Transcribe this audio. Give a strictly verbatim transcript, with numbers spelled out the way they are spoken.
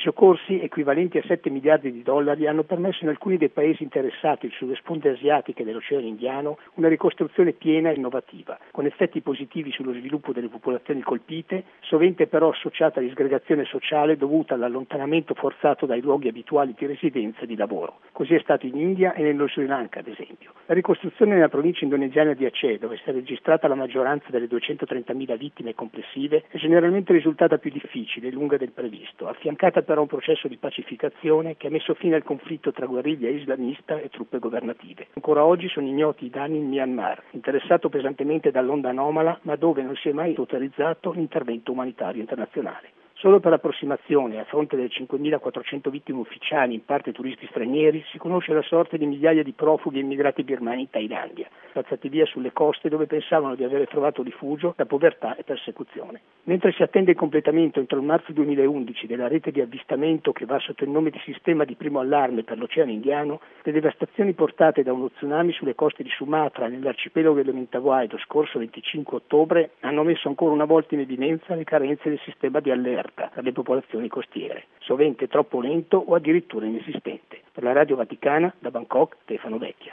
soccorsi, equivalenti a sette miliardi di dollari, hanno permesso in alcuni dei paesi interessati sulle sponde asiatiche dell'Oceano Indiano una ricostruzione piena e innovativa, con effetti positivi sullo sviluppo delle popolazioni colpite, sovente però associata a disgregazione sociale dovuta all'allontanamento forzato dai luoghi abituali di residenza e di lavoro. Così è stato in India e nello Sri Lanka, ad esempio. La ricostruzione nella provincia indonesiana di Aceh, dove si è registrata la maggioranza delle duecentotrentamila vittime complessive, è generalmente risultata più difficile e lunga del previsto, affiancata però a un processo di pacificazione che ha messo fine al conflitto tra guerriglia islamista e truppe governative. Ancora oggi sono ignoti i danni in Myanmar, interessato pesantemente dall'onda anomala, ma dove non si è mai autorizzato l'intervento umanitario internazionale. Solo per approssimazione, a fronte delle cinquemilaquattrocento vittime ufficiali, in parte turisti stranieri, si conosce la sorte di migliaia di profughi e immigrati birmani in Thailandia, spazzati via sulle coste dove pensavano di avere trovato rifugio da povertà e persecuzione. Mentre si attende il completamento entro il marzo duemilaundici della rete di avvistamento che va sotto il nome di sistema di primo allarme per l'Oceano Indiano, le devastazioni portate da uno tsunami sulle coste di Sumatra nell'arcipelago delle Mentawai lo scorso venticinque ottobre hanno messo ancora una volta in evidenza le carenze del sistema di allerta per le popolazioni costiere, sovente troppo lento o addirittura inesistente. Per la Radio Vaticana, da Bangkok, Stefano Vecchia.